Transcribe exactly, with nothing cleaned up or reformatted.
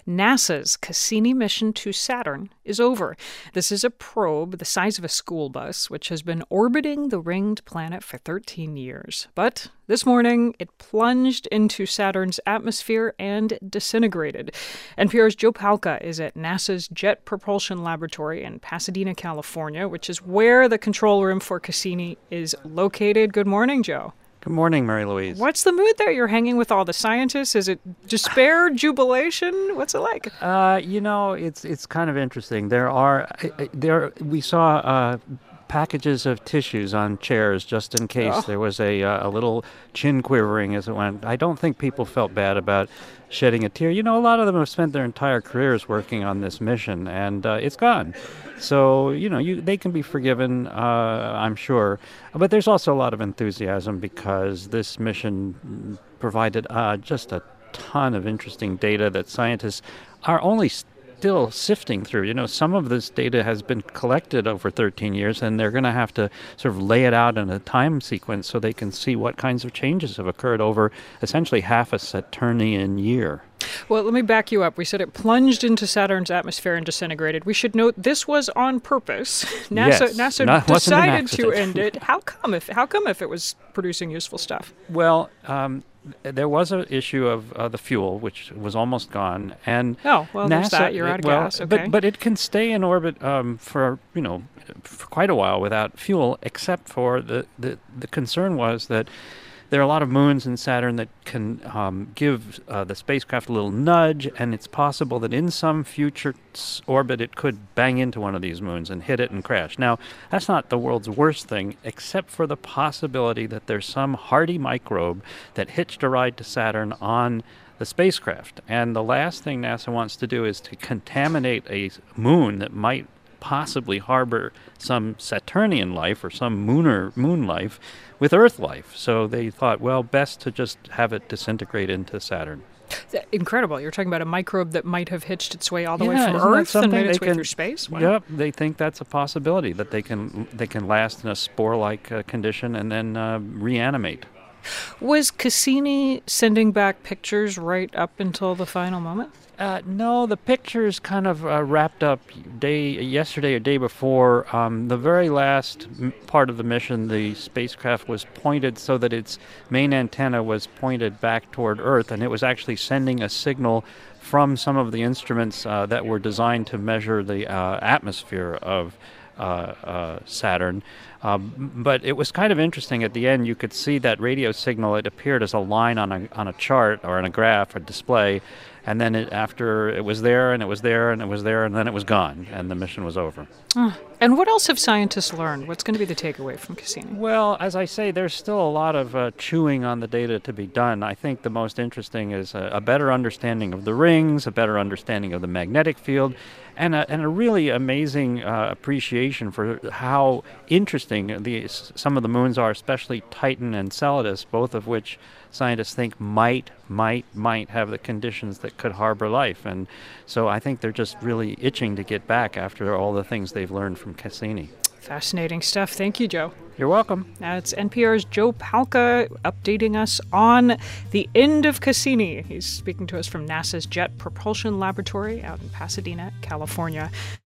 NASA's Cassini mission to Saturn is over. This is a probe the size of a school bus, which has been orbiting the ringed planet for thirteen years. But this morning, it plunged into Saturn's atmosphere and disintegrated. N P R's Joe Palca is at NASA's Jet Propulsion Laboratory in Pasadena, California, which is where the control room for Cassini is located. Good morning, Joe. Good morning, Mary Louise. What's the mood there? You're hanging with all the scientists. Is it despair, jubilation? What's it like? Uh, you know, it's it's kind of interesting. There are there we saw uh, packages of tissues on chairs just in case oh. there was a uh, a little chin quivering as it went. I don't think people felt bad about shedding a tear. You know, a lot of them have spent their entire careers working on this mission, and uh, it's gone. So, you know, you they can be forgiven, uh, I'm sure. But there's also a lot of enthusiasm because this mission provided uh, just a ton of interesting data that scientists are only still sifting through. You know, some of this data has been collected over thirteen years, and they're going to have to sort of lay it out in a time sequence so they can see what kinds of changes have occurred over essentially half a Saturnian year. Well, let me back you up. We said it plunged into Saturn's atmosphere and disintegrated. We should note this was on purpose. NASA, yes, NASA not, decided to end it. How come if how come if it was producing useful stuff? Well, um, there was an issue of uh, the fuel, which was almost gone, and oh well, NASA, there's that. You're out of well, gas. Okay, but but it can stay in orbit um, for you know for quite a while without fuel, except for the the, the concern was that there are a lot of moons in Saturn that can um, give uh, the spacecraft a little nudge, and it's possible that in some future orbit it could bang into one of these moons and hit it and crash. Now, that's not the world's worst thing, except for the possibility that there's some hardy microbe that hitched a ride to Saturn on the spacecraft. And the last thing NASA wants to do is to contaminate a moon that might possibly harbor some Saturnian life or some mooner moon life with Earth life. So they thought, well, best to just have it disintegrate into Saturn. Incredible. You're talking about a microbe that might have hitched its way all the yeah, way from Earth and made its can, way through space? Wow. Yep, they think that's a possibility, that they can they can last in a spore-like uh, condition and then uh, reanimate. Was Cassini sending back pictures right up until the final moment? Uh, no, the pictures kind of uh, wrapped up day yesterday or day before. Um, the very last m- part of the mission, the spacecraft was pointed so that its main antenna was pointed back toward Earth, and it was actually sending a signal from some of the instruments uh, that were designed to measure the uh, atmosphere of uh, uh, Saturn. Um, but it was kind of interesting. At the end, you could see that radio signal. It appeared as a line on a on a chart or on a graph or display. And then it, after it was there, and it was there, and it was there, and then it was gone, and the mission was over. Oh. And what else have scientists learned? What's going to be the takeaway from Cassini? Well, as I say, there's still a lot of uh, chewing on the data to be done. I think the most interesting is a, a better understanding of the rings, a better understanding of the magnetic field, and a, and a really amazing uh, appreciation for how interesting the, some of the moons are, especially Titan and Enceladus, both of which scientists think might, might, might have the conditions that could harbor life. And so I think they're just really itching to get back after all the things they've learned from Cassini. Fascinating stuff. Thank you, Joe. You're welcome. That's N P R's Joe Palca updating us on the end of Cassini. He's speaking to us from NASA's Jet Propulsion Laboratory out in Pasadena, California.